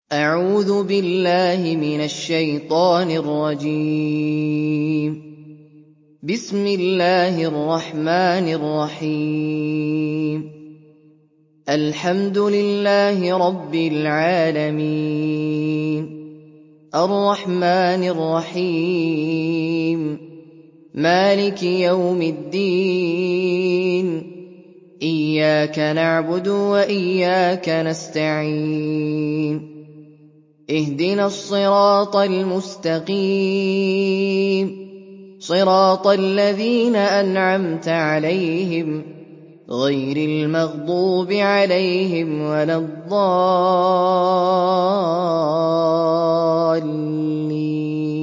أعوذ بالله من الشيطان الرجيم. بسم الله الرحمن الرحيم. الحمد لله رب العالمين. الرحمن الرحيم. مالك يوم الدين. إياك نعبد وإياك نستعين. اهدنا الصراط المستقيم، صراط الذين أنعمت عليهم غير المغضوب عليهم ولا الضالين.